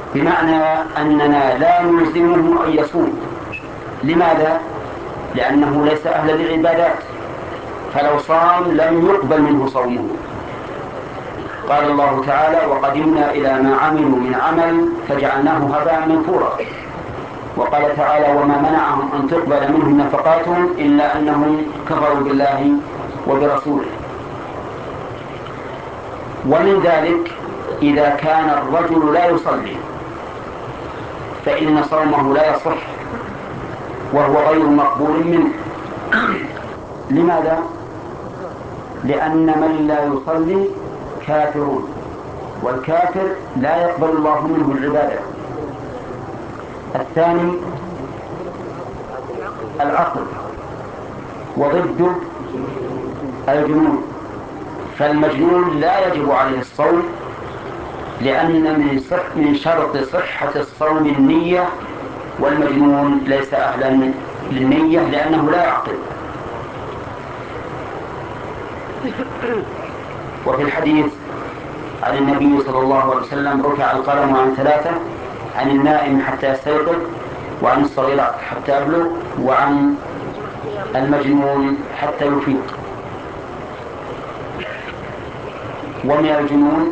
بمعنى أننا لا نلزمه أن يصوم. لماذا؟ لأنه ليس أهلا للعبادات، فلو صام لم يقبل منه صومه. قال الله تعالى: وقدمنا إلى ما عملوا من عمل فجعلناه هباء منثورا. وقال تعالى: وما منعهم أن تقبل منهم نفقاتهم إلا أنهم كفروا بالله وبرسوله. ومن ذلك إذا كان الرجل لا يصلي فإن صومه لا يصح وهو غير مقبول منه. لماذا؟ لأن من لا يصلي كافر، والكافر لا يقبل الله منه العبادة. الثاني العقل، وضده الجنون. فالمجنون لا يجب عليه الصوم، لأن من شرط صحة الصوم النية، والمجنون ليس أهلا للنية لأنه لا يعقل. وفي الحديث عن النبي صلى الله عليه وسلم: رفع القلم عن ثلاثة: عن النائم حتى يستيقظ، وعن الصغير حتى يبلغ، وعن المجنون حتى يفيق. ومن الجنون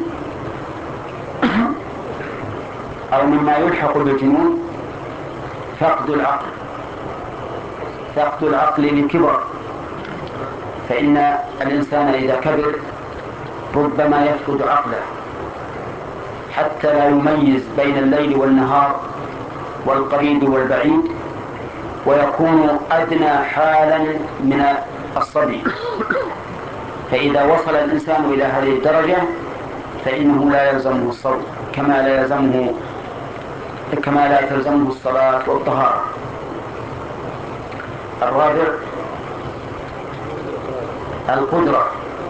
أو مما يلحق بالجنون فقد العقل، فقد العقل لكبر، فإن الإنسان إذا كبر ربما يفقد عقله حتى لا يميز بين الليل والنهار والقريب والبعيد، ويكون أدنى حالا من الصبي. فإذا وصل الإنسان إلى هذه الدرجة فإنه لا يلزمه الصوم، كما لا تلزمه الصلاة والطهارة. الرابع القدرة.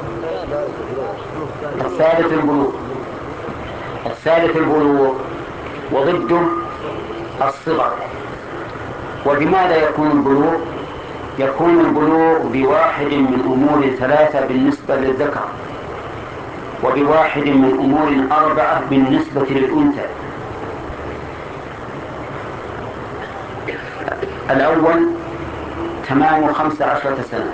الثالث البلوغ، وضده الصغر. وبماذا يكون البلوغ؟ يكون البلوغ بواحد من أمور ثلاثة بالنسبة للذكر، وبواحد من أمور أربعة بالنسبة للأنثى. الأول تمام 15 سنة،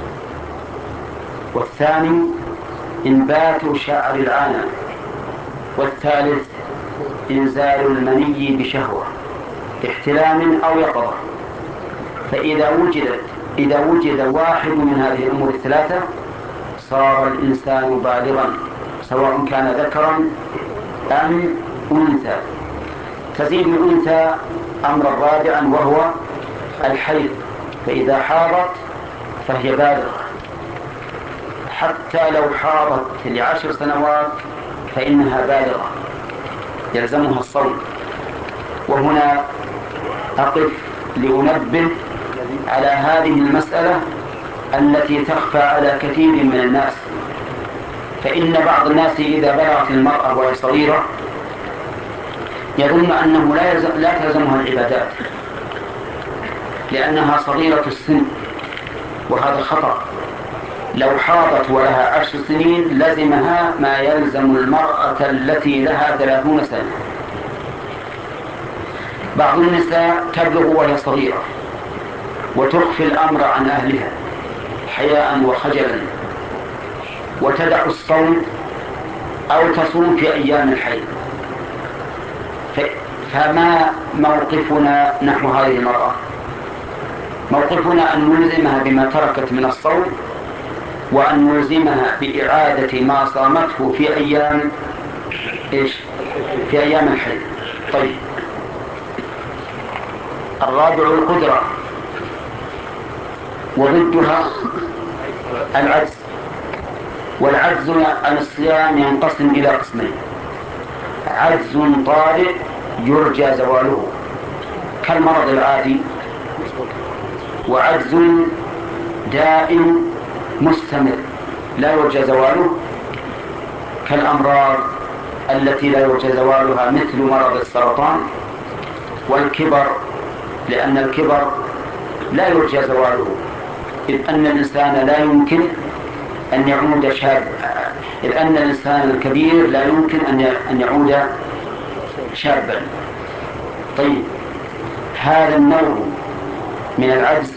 والثاني إنبات شعر العانة، والثالث إنزال المني بشهوة احتلام أو يقظة. فإذا وجد واحد من هذه الأمور الثلاثة صار الإنسان بالغا، سواء كان ذكرا أم أنثى. تزيد الأنثى أمرا رابعا وهو الحيض، فإذا حاضت فهي بالغة، حتى لو حاضت ل10 سنوات فإنها بالغة يلزمها الصوم. وهنا أقف لأنبه على هذه المسألة التي تخفى على كثير من الناس. فإن بعض الناس إذا بلغت المرأة وهي صغيرة يظن أنه لا تلزمها العبادات لأنها صغيرة السن، وهذا خطأ. لو حاضت ولها 10 سنين لزمها ما يلزم المرأة التي لها 30 سنة. بعض النساء تبلغ وهي صغيرة وتخفي الأمر عن أهلها حياء وخجلا، وتدع الصوم أو تصوم في أيام الحيض. فما موقفنا نحو هذه المرأة؟ موقفنا أن نلزمها بما تركت من الصوم، وأن نلزمها بإعادة ما صامته في أيام في أيام الحيض. طيب، الرابع القدرة، وضدها العجز. والعجز عن الصيام ينقسم إلى قسمين: عجز طارئ يرجى زواله كالمرض العادي، وعجز دائم مستمر لا يرجى زواله كالأمراض التي لا يرجى زوالها مثل مرض السرطان والكبر، لأن الكبر لا يرجى زواله، إذ أن الإنسان لا يمكن أن يعود شاب، إذ أن الإنسان الكبير لا يمكن أن يعود شابا. طيب هذا النوع من العجز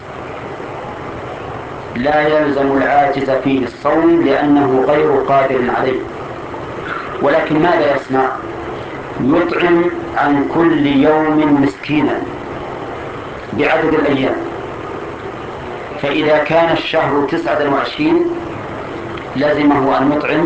لا يلزم العاجز فيه الصوم لأنه غير قادر عليه، ولكن ماذا يصنع؟ يطعم عن كل يوم مسكينا بعدد الأيام. فإذا كان الشهر 29 لزمه أن يطعم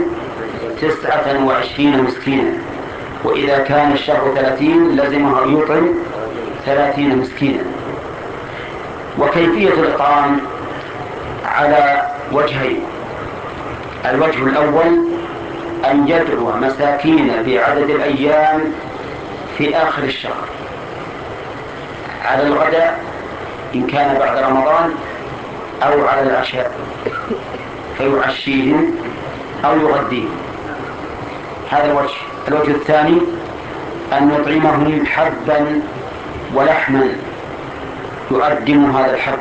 29 مسكينا، وإذا كان الشهر 30 لزمه أن يطعم 30 مسكينا. وكيفية الإطعام على وجهين: الوجه الأول أن يدعو مساكين بعدد الأيام في آخر الشهر على الغداء إن كان بعد رمضان، أو على العشاء فيعشيهم أو يغديهم. هذا الوجه. الوجه الثاني أن يطعمهم حبا ولحما يقدم هذا الحب.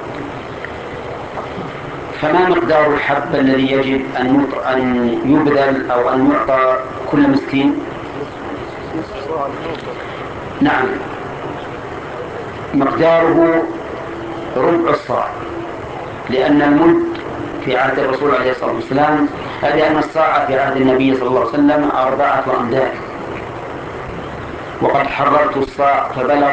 فما مقدار الحب الذي يجب أن يبذل أو أن يعطى كل مسكين؟ نعم، مقداره ربع الصاع، لأن المد في عهد الرسول عليه الصلاة والسلام، لأن الصاع في عهد النبي صلى الله عليه وسلم 4 أمداد، وقد حررت الصاع فبلغ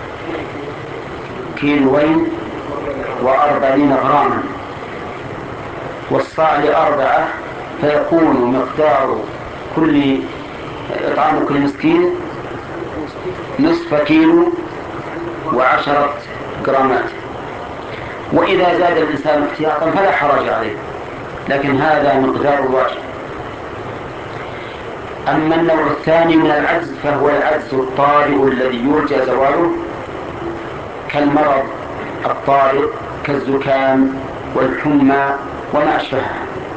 240 غراما، والصاع ل4 فيكون مقدار كل إطعام كل مسكين نصف كيلو و10 جرامات. وإذا زاد الإنسان احتياطا فلا حرج عليه، لكن هذا مقدار الواجب. أما النوع الثاني من العجز فهو العجز الطارئ الذي يرجى زواله، كالمرض الطارئ كالزكام والحمى وما أشبهها.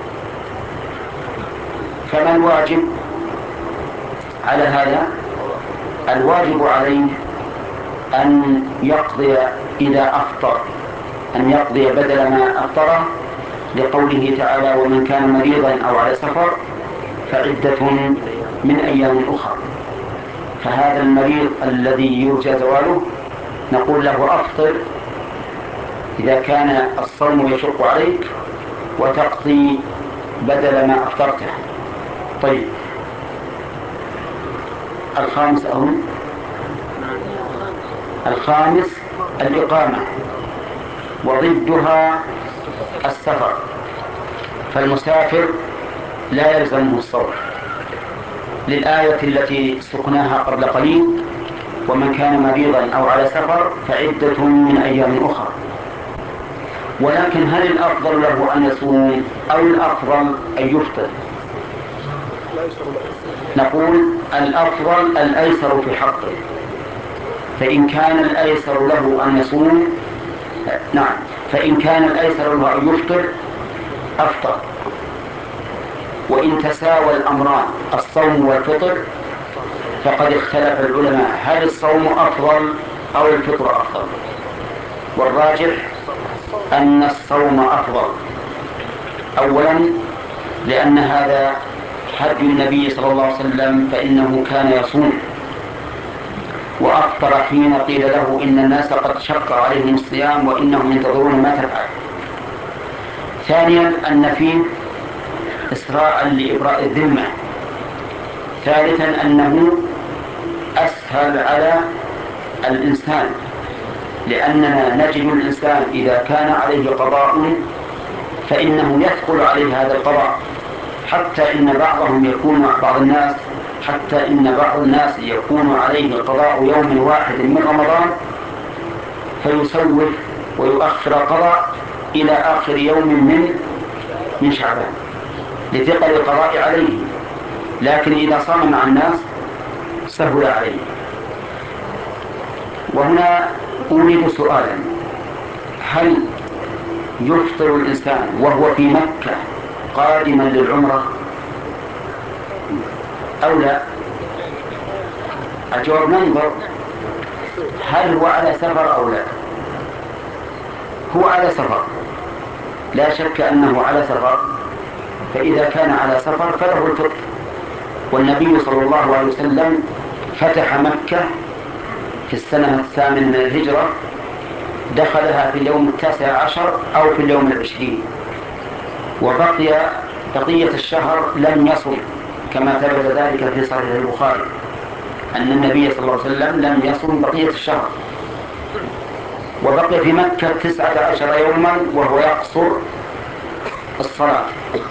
فما الواجب على هذا؟ الواجب عليه أن يقضي إذا أفطر أن يقضي بدل ما أفطره، لقوله تعالى: ومن كان مريضا أو على سفر فعدة من أيام أخرى. فهذا المريض الذي يرجى زواله نقول له: أفطر إذا كان الصوم يشق عليك، وتقضي بدل ما أفطرته. طيب الخامس الإقامة، وضدها السفر. فالمسافر لا يلزمه الصوم للآية التي سقناها قبل قليل: ومن كان مريضا أو على سفر فعدة من أيام أخرى. ولكن هل الأفضل له أن يصوم أو الأفضل أن يفطر؟ نقول الأفضل الأيسر في حقه. فإن كان الأيسر له أن يصوم، نعم، فإن كان الأيسر له أن يفطر أفطر. وإن تساوى الأمران الصوم والفطر فقد اختلف العلماء هل الصوم أفضل أو الفطر أفضل، والراجح أن الصوم أفضل. أولا لأن هذا هدي النبي صلى الله عليه وسلم، فإنه كان يصوم وأفطر حين قيل له إن الناس قد شق عليهم الصيام وإنهم ينتظرون ما تفعل. ثانيا أن فيه إسراء لإبراء الذمة. ثالثا أنه أسهل على الإنسان، لأننا نجد الإنسان إذا كان عليه قضاء فإنه يثقل عليه هذا القضاء، حتى إن بعض الناس يكون عليه قضاء يوم واحد من رمضان فيسوف ويؤخر القضاء إلى آخر يوم من شعبان لثقل القضاء عليه، لكن إذا صام مع الناس سهل عليه. وهنا أريد سؤالا: هل يفطر الإنسان وهو في مكة قادما للعمرة أو لا؟ الجواب ننظر هل هو على سفر أو لا. هو على سفر، لا شك أنه على سفر، فإذا كان على سفر فله الفطر. والنبي صلى الله عليه وسلم فتح مكة في السنة 8 من الهجرة، دخلها في اليوم 19 أو في اليوم 20، وبقي بقية الشهر لم يصم، كما ثبت ذلك في صحيح البخاري أن النبي صلى الله عليه وسلم لم يصم بقية الشهر، وبقي في مكة 19 يوما وهو يقصر الصلاة.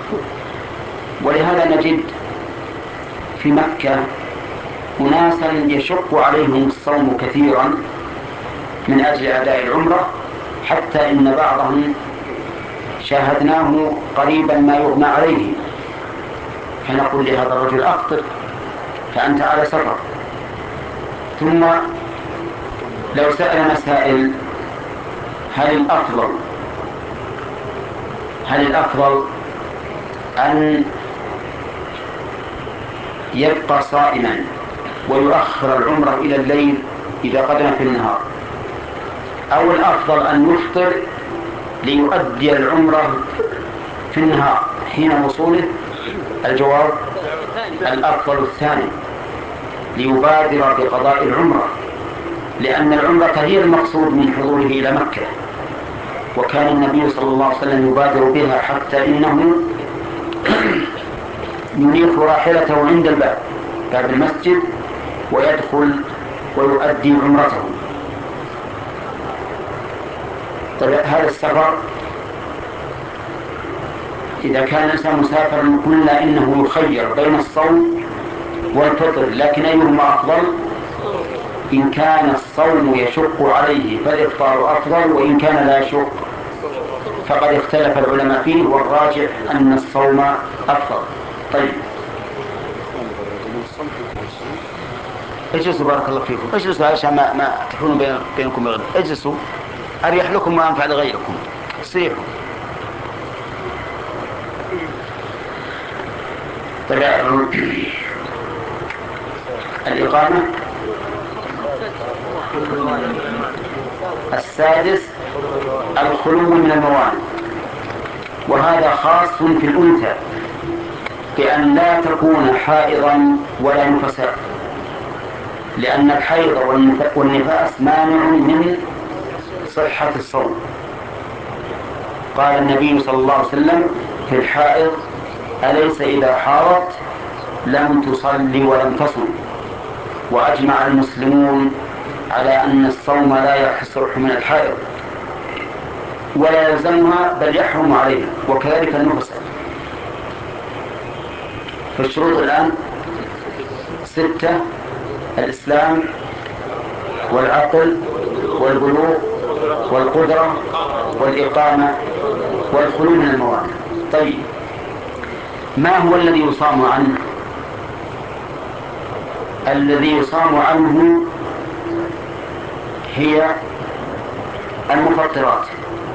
ولهذا نجد في مكة أناسا يشق عليهم الصوم كثيرا من أجل أداء العمرة، حتى إن بعضهم شاهدناه قريبا ما يغمى عليه، فنقول لهذا الرجل أفطر فأنت على سفر. ثم لو سألنا سائل هل الأفضل أن يبقى صائما ويؤخر العمرة إلى الليل إذا قدم في النهار، أو الأفضل أن يفطر ليؤدي العمرة في النهار حين وصوله؟ الجواب الأفضل الثاني، ليبادر بقضاء العمرة، لأن العمرة هي المقصود من حضوره إلى مكة، وكان النبي صلى الله عليه وسلم يبادر بها حتى إنه ينيخ راحلته عند باب المسجد ويدخل ويؤدي عمرته. طيب هذا السفر إذا كان الإنسان مسافرا قلنا إنه يخير بين الصوم والفطر، لكن أيهما أفضل؟ إن كان الصوم يشق عليه فالإفطار أفضل، وإن كان لا يشق فقد اختلف العلماء فيه، والراجح أن الصوم أفضل. طيب اجلسوا بارك الله فيكم، اجلسوا عشان ما تحولوا بينكم بغير، اجلسوا أريح لكم وأنفع لغيركم، صيحوا. طيب الإقامة السادس الخلو من الموانع، وهذا خاص في الأنثى بأن لا تكون حائضا ولا نفساء، لأن الحيض والنفاس مانع من صحة الصوم. قال النبي صلى الله عليه وسلم في الحائض أليس إذا حاضت لم تصلي ولم تصم. وأجمع المسلمون على أن الصوم لا يصح من الحائض ولا يلزمها بل يحرم عليها، وكذلك النفساء. فالشروط الآن 6: الإسلام والعقل والبلوغ والقدرة والإقامة والخلو من الموانع. طيب ما هو الذي يصام عنه؟ الذي يصام عنه هي المفطرات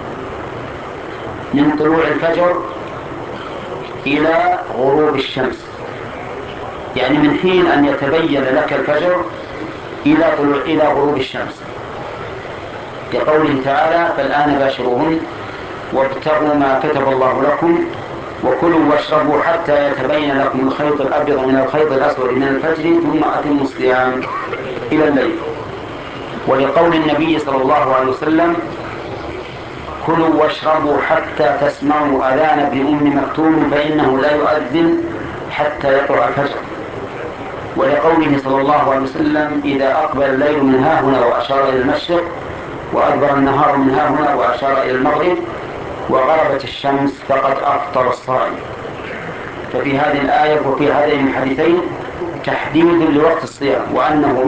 من طلوع الفجر إلى غروب الشمس، يعني من حين أن يتبين لك الفجر إلى غروب الشمس، كقوله تعالى فالآن باشروهن وابتغوا ما كتب الله لكم وكلوا واشربوا حتى يتبين لكم الخيط الأبيض من الخيط الأسود من الفجر ثم أتموا الصيام إلى الليل. ولقول النبي صلى الله عليه وسلم كلوا واشربوا حتى تسمعوا أذان ابن أم مكتوم فإنه لا يؤذن حتى يطلع الفجر. ولقوله صلى الله عليه وسلم إذا أقبل الليل من ها هنا وأشار إلى المشرق وأدبر النهار من ها هنا وأشار إلى المغرب وغربت الشمس فقد أفطر الصائم. ففي هذه الآية وفي هذين الحديثين تحديد لوقت الصيام، وأنه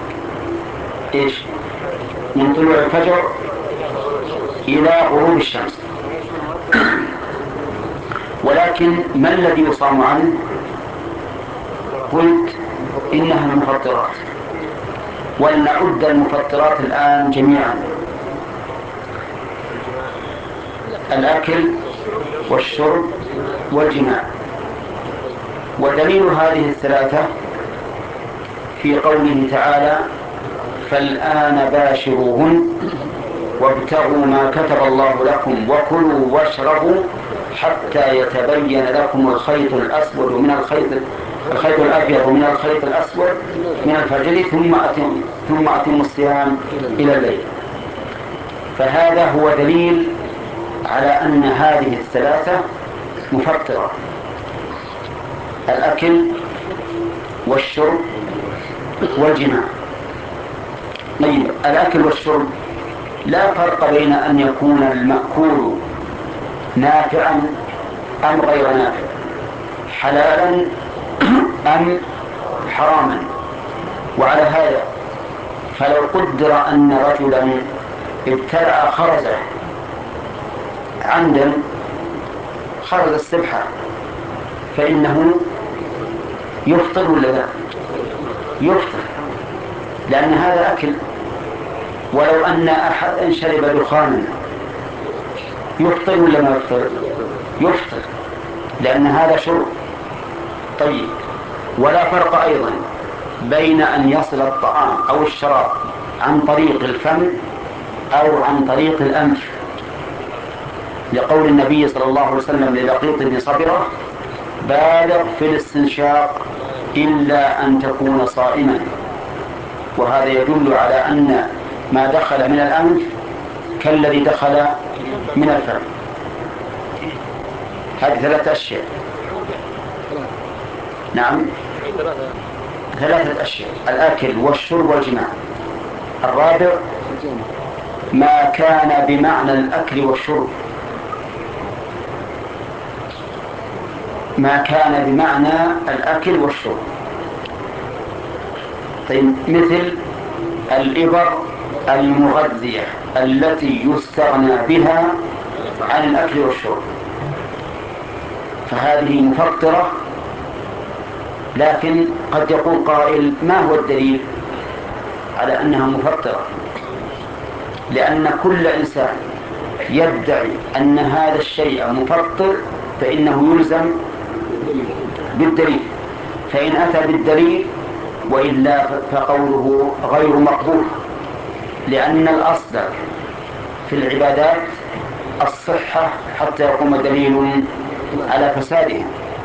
من طلوع الفجر إلى غروب الشمس. ولكن ما الذي يصام عنه؟ قلت إنها المفطرات، ولنعد المفطرات الآن جميعا: الأكل والشرب والجماع. ودليل هذه الثلاثة في قوله تعالى فالآن باشروهن وابتغوا ما كتب الله لكم وكلوا واشربوا حتى يتبين لكم الخيط الأسود من الخيط الخيط الأبيض من الخيط الأسود من الفجر ثم أتم الصيام إلى الليل. فهذا هو دليل على أن هذه الثلاثة مفطرة: الأكل والشرب والجماع. طيب، الأكل والشرب لا فرق بين أن يكون المأكول نافعا أم غير نافع، حلالا أم حراما. وعلى هذا فلو قدر أن رجلا ابتلع خرزة عمدا، خرز السبحة، فإنه يفطر ولا لا؟ يفطر، لأن هذا أكل. ولو أن أحد شرب دخانا يفطر ولا ما يفطر؟ يفطر، لأن هذا شرب. طيب، ولا فرق أيضا بين أن يصل الطعام أو الشراب عن طريق الفم أو عن طريق الأنف، لقول النبي صلى الله عليه وسلم للقيط بن صبرة: بالغ في الاستنشاق إلا أن تكون صائما. وهذا يدل على أن ما دخل من الأنف كالذي دخل من الفم. هذه ثلاثة أشياء. نعم، ثلاثة أشياء: الأكل والشرب والجماع. الرابع ما كان بمعنى الأكل والشرب، ما كان بمعنى الأكل والشرب. طيب، مثل الإبر المغذية التي يستغنى بها عن الأكل والشرب، فهذه مفطرة. لكن قد يقول قائل: ما هو الدليل على أنها مفطرة؟ لأن كل إنسان يدعي أن هذا الشيء مفطر فإنه يلزم بالدليل، فإن أتى بالدليل وإلا فقوله غير مقبول، لأن الأصل في العبادات الصحة حتى يقوم دليل على فسادها.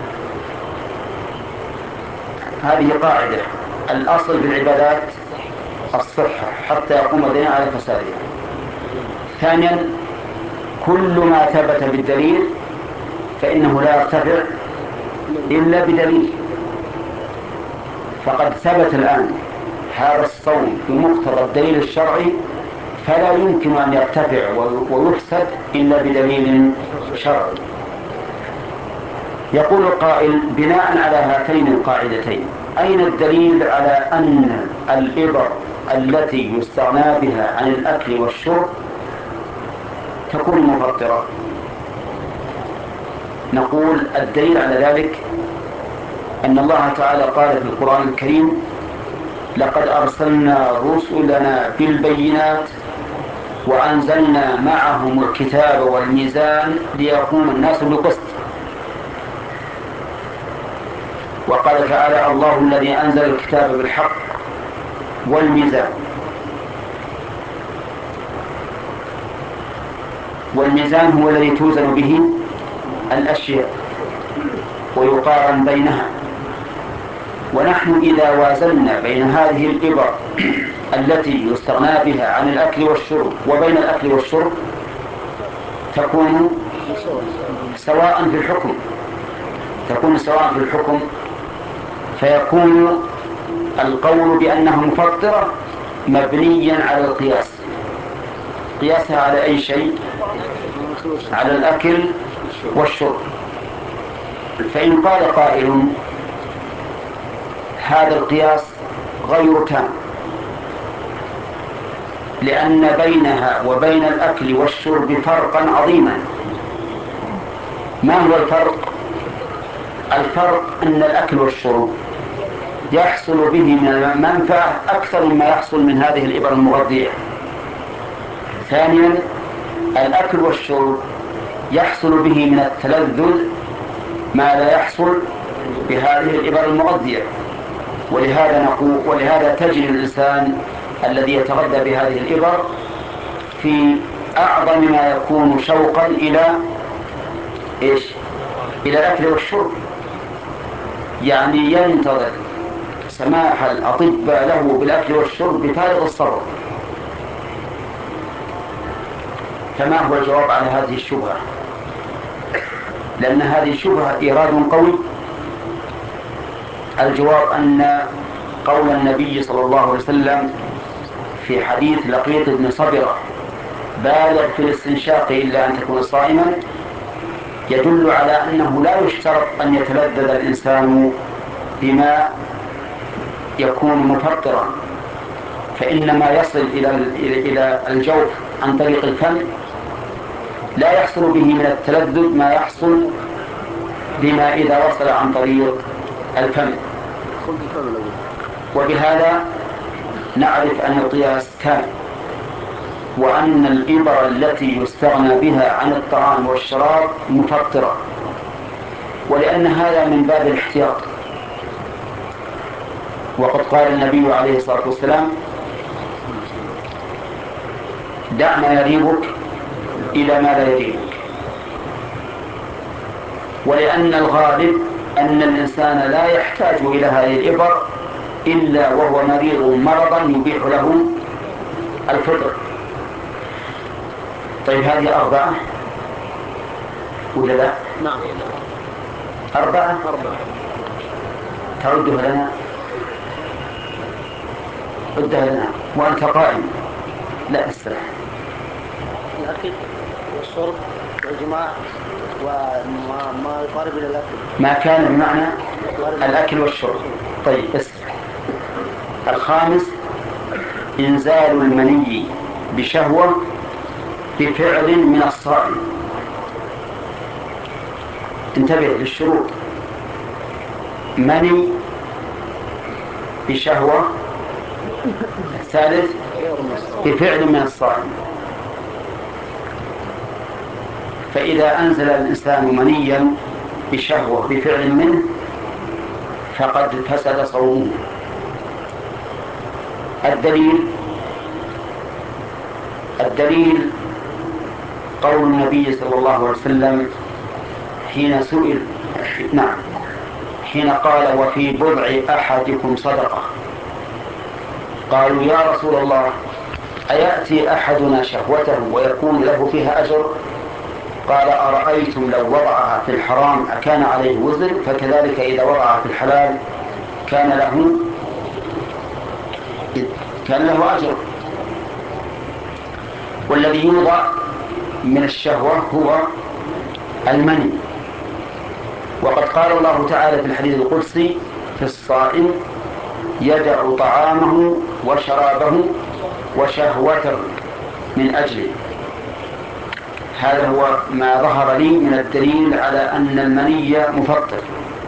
هذه قاعدة: الأصل في العبادات الصحة حتى يقوم دليل على فسادها. ثانيا، كل ما ثبت بالدليل فإنه لا يرتفع إلا بدليل. فقد ثبت الآن هذا الصوم بمقتضى الدليل الشرعي، فلا يمكن أن يرتفع ويفسد إلا بدليل شرعي. يقول القائل: بناء على هاتين القاعدتين أين الدليل على أن الإبر التي يستغنى بها عن الأكل والشرب تكون مفطرة؟ نقول: الدليل على ذلك أن الله تعالى قال في القرآن الكريم: لقد أرسلنا رسلنا بالبينات وأنزلنا معهم الكتاب والميزان ليقوم الناس بالقسط. وقال تعالى: الله الذي أنزل الكتاب بالحق والميزان. والميزان هو الذي توزن به الأشياء ويقارن بينها. ونحن إذا وازنا بين هذه الإبر التي يستغنى بها عن الأكل والشرب وبين الأكل والشرب تكون سواء في الحكم، فيكون القول بأنها مفطرة مبنيا على القياس. قياسها على أي شيء؟ على الأكل والشرب. فإن قال قائل: هذا القياس غير تام، لأن بينها وبين الأكل والشرب فرقا عظيما. ما هو الفرق؟ الفرق أن الأكل والشرب يحصل به من المنفعة أكثر مما يحصل من هذه الإبر المغذية. ثانيا، الأكل والشرب يحصل به من التلذذ ما لا يحصل بهذه الإبر المغذية. ولهذا تجد الإنسان الذي يتغذى بهذه الإبر في أعظم ما يكون شوقا إلى إيش؟ إلى الأكل والشرب. يعني ينتظر سماح الأطباء له بالأكل والشرب بفارغ الصبر. فما هو الجواب على هذه الشبهة؟ لأن هذه الشبهة إيراد قوي. الجواب أن قول النبي صلى الله عليه وسلم في حديث لقيط بن صبرة بالغ في الاستنشاق إلا أن تكون صائما يدل على أنه لا يشترط أن يتلذذ الإنسان بما يكون مفطرا، فإنما يصل إلى الجوف عن طريق الفم لا يحصل به من التلذذ ما يحصل بما إذا وصل عن طريق الفم. وبهذا نعرف أن القياس كامل، وأن الإبر التي يستغنى بها عن الطعام والشراب مفطرة، ولأن هذا من باب الاحتياط. وقد قال النبي عليه الصلاة والسلام: دع ما يريبك إلى ما لا يريبك. ولأن الغالب أن الإنسان لا يحتاج إلى هذه الإبر إلا وهو مريض مرضا يبيح له الفطر. طيب هذه 4 ولا لا؟ نعم 4. تعدها لنا؟ عدها لنا وأنت قائم. لا استرح. الأكل والشرب والجماع وما يقارب إلى الأكل. ما كان بمعنى الأكل والشرب. طيب استرح. 5 إنزال المني بشهوة بفعل من الصائم. انتبه للشروط: مني بشهوة. 3 بفعل من الصائم. فإذا أنزل الإنسان منيا بشهوة بفعل منه فقد فسد صومه. الدليل قول النبي صلى الله عليه وسلم حين سئل حين قال: وفي بضع أحدكم صدقة. قالوا: يا رسول الله، أيأتي أحدنا شهوته ويكون له فيها أجر؟ قال: أرأيتم لو وضعها في الحرام أكان عليه وزر؟ فكذلك إذا وضعها في الحلال كان له أجر. والذي يوضع من الشهوة هو المني. وقد قال الله تعالى في الحديث القدسي في الصائم: يدع طعامه وشرابه وشهوته من أجله. هذا هو ما ظهر لي من الدليل على أن المني مفطر.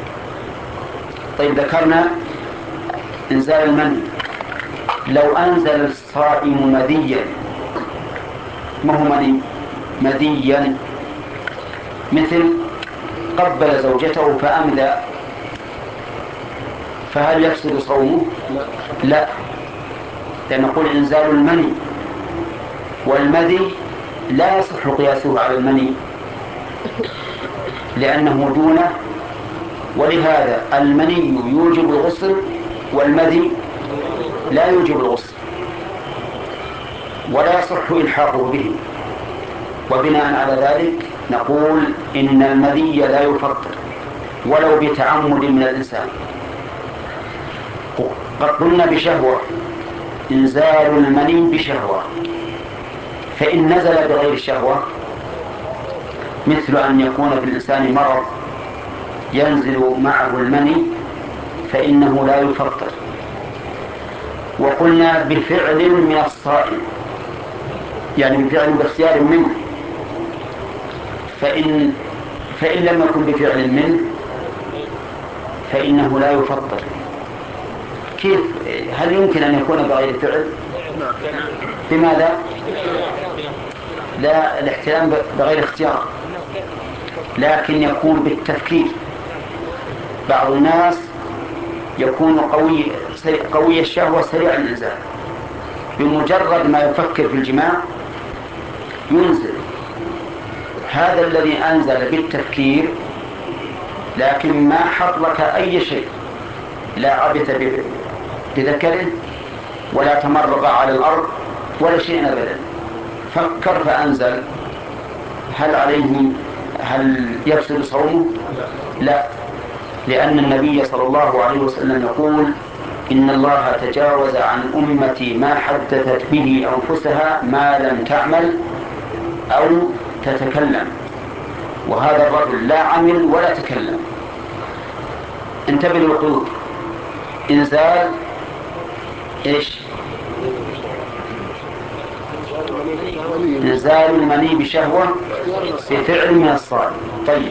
طيب ذكرنا إنزال المني. لو أنزل الصائم مذيا، ما هو مني؟ مذيا، مثل قبل زوجته فأمذى، فهل يفسد صومه؟ لا، لأن نقول إنزال المني، والمذي لا يصح قياسه على المني لأنه دونه. ولهذا المني يوجب الغسل والمذي لا يوجب الغسل ولا يصح إلحاقه به. وبناء على ذلك نقول إن المذي لا يفطر ولو بتعمد من الإنسان. قد قلنا بشهوة، إنزال المني بشهوة. فإن نزل بغير شهوة، مثل أن يكون في الإنسان مرض ينزل معه المني، فإنه لا يفطر. وقلنا بفعل من الصائم، يعني بفعل باختيار منه. فإن لم يكن بفعل منه فإنه لا يفطر. كيف؟ هل يمكن أن يكون بغير فعل؟ لماذا؟ لا، الاحتلام بغير اختيار، لكن يكون بالتفكير. بعض الناس يكون قوي الشهوة سريع الإنزال، بمجرد ما يفكر في الجماع ينزل. هذا الذي أنزل بالتفكير لكن ما حط لك أي شيء، لا عبث بذكره ولا تمرغ على الأرض ولا شيء أبدا، فكر فأنزل، هل يفسد صومه؟ لا، لأن النبي صلى الله عليه وسلم يقول: إن الله تجاوز عن أمتي ما حدثت به أنفسها ما لم تعمل أو تتكلم. وهذا الرجل لا عمل ولا تكلم. انتبه للقيود: إنزال إيش؟ إنزال المني بشهوة بفعل من الصائم. طيب،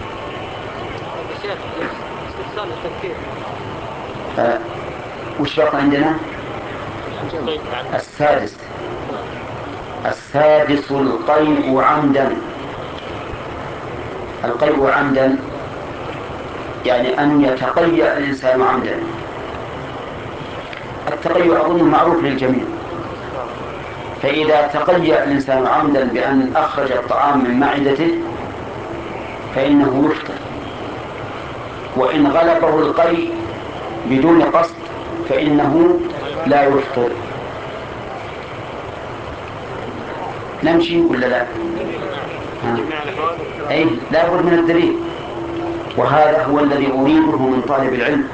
وش بقى عندنا؟ السادس القيء عمدا. القيء عمدا يعني أن يتقيأ الإنسان عمدا. التقيؤ أظن معروف للجميع، فإذا تقيأ الإنسان عمدا بأن أخرج الطعام من معدته فإنه يفطر، وإن غلبه القيء بدون قصد فإنه لا يفطر. نمشي ولا لا؟ أي لا بد من الدليل، وهذا هو الذي أريده من طالب العلم.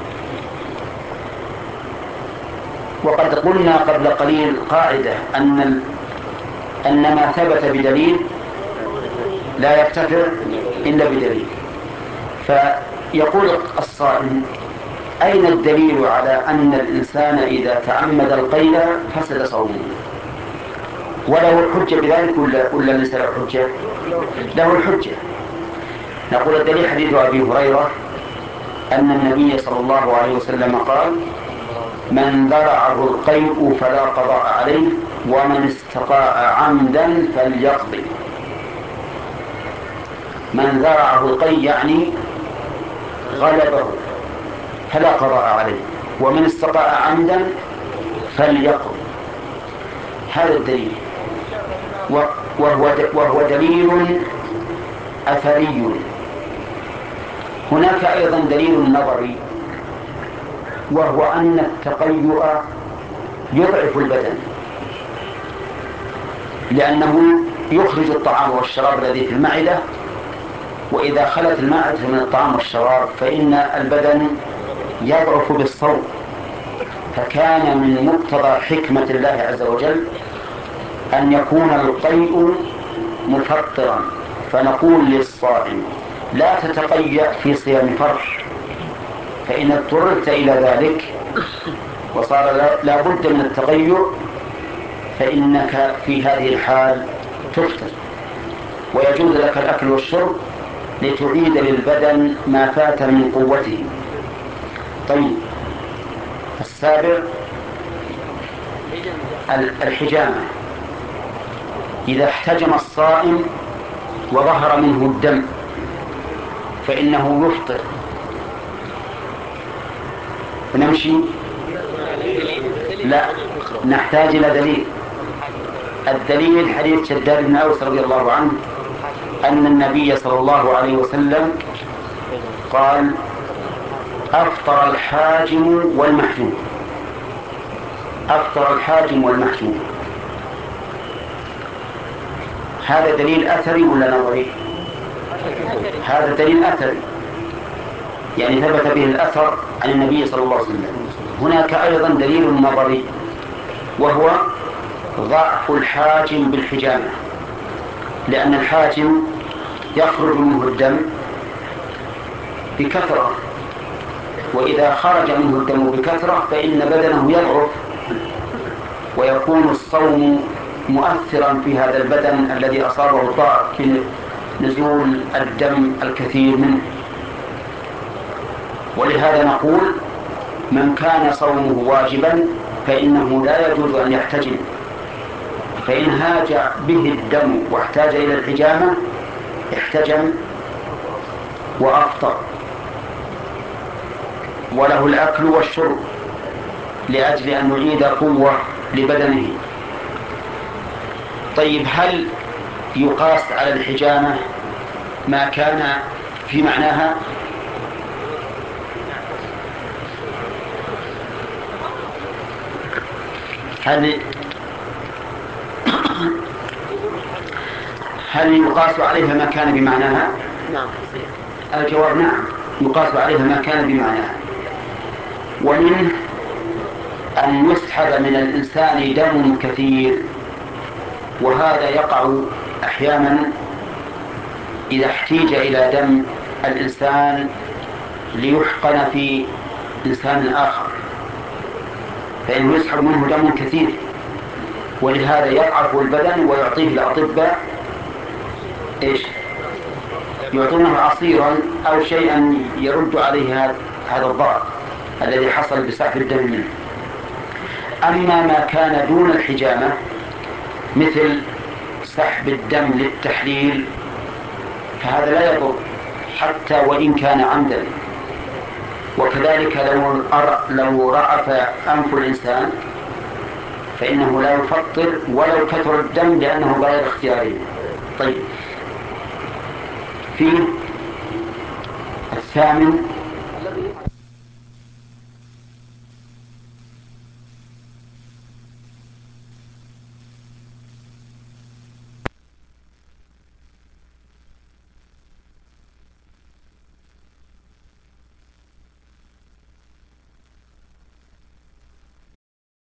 وقد قلنا قبل قليل قاعدة أن ما ثبت بدليل لا يرتفع إلا بدليل. فيقول الصائم: أين الدليل على أن الإنسان إذا تعمد القيء فسد صومه؟ وله الحجة بذلك ولا ليس له حجة؟ له الحجة. نقول الدليل حديث أبي هريرة أن النبي صلى الله عليه وسلم قال: من ذرعه القيء فلا قضاء عليه، ومن استطاع عمدا فليقضي. من ذرعه القيء يعني غلبه فلا قضاء عليه، ومن استطاع عمدا فليقضي. هذا الدليل، وهو دليل أثري. هناك أيضا دليل نظري، وهو أن التقيؤ يضعف البدن، لأنه يخرج الطعام والشراب الذي في المعدة، وإذا خلت المعدة من الطعام والشراب فإن البدن يضعف بالصوم. فكان من مقتضى حكمة الله عز وجل أن يكون القيء مفطرا، فنقول للصائم: لا تتقيأ في صيام فرض، فإن اضطررت إلى ذلك وصار لا بد من التقيؤ فإنك في هذه الحال تفطر، ويجوز لك الأكل والشرب لتعيد للبدن ما فات من قوته. طيب، السابع الحجامة. إذا احتجم الصائم وظهر منه الدم فإنه يفطر. ونمشي؟ لا، نحتاج إلى دليل. الدليل حديث شداد بن أوس رضي الله عنه أن النبي صلى الله عليه وسلم قال: أفطر الحاجم والمحجوم. أفطر الحاجم والمحجوم. هذا دليل أثري ولا نظري؟ هذا دليل أثري، يعني ثبت به الأثر عن النبي صلى الله عليه وسلم. هناك أيضا دليل نظري، وهو ضعف الحاجم بالحجامة، لأن الحاجم يخرج منه الدم بكثرة، وإذا خرج منه الدم بكثرة فإن بدنه يضعف، ويكون الصوم مؤثرا في هذا البدن الذي أصابه الضعف بنزول الدم الكثير منه. ولهذا نقول: من كان صومه واجبا فإنه لا يجوز أن يحتجم، فإن هاج به الدم واحتاج إلى الحجامة احتجم وأفطر، وله الأكل والشرب لأجل أن يعيد قوة لبدنه. طيب، هل يقاس على الحجامة ما كان في معناها؟ هل هل يقاس عليها ما كان بمعناها؟ نعم. الجواب نعم، يقاس عليها ما كان بمعناها. ومنه أن يسحب من الإنسان دم كثير، وهذا يقع أحيانا إذا احتيج إلى دم الإنسان ليحقن في إنسان آخر، فإنه يسحب منه دم كثير، ولهذا يضعف البدن ويعطيه الأطباء إيش؟ يعطونه عصيرا أو شيئا يرد عليه هذا الضعف الذي حصل بسحب الدم منه. أما ما كان دون الحجامة مثل سحب الدم للتحليل فهذا لا يضر حتى وإن كان عمدا. وكذلك لو رأف أنف الإنسان فإنه لا يفطر ولو كثر الدم لأنه غير اختياري. طيب، في الثامن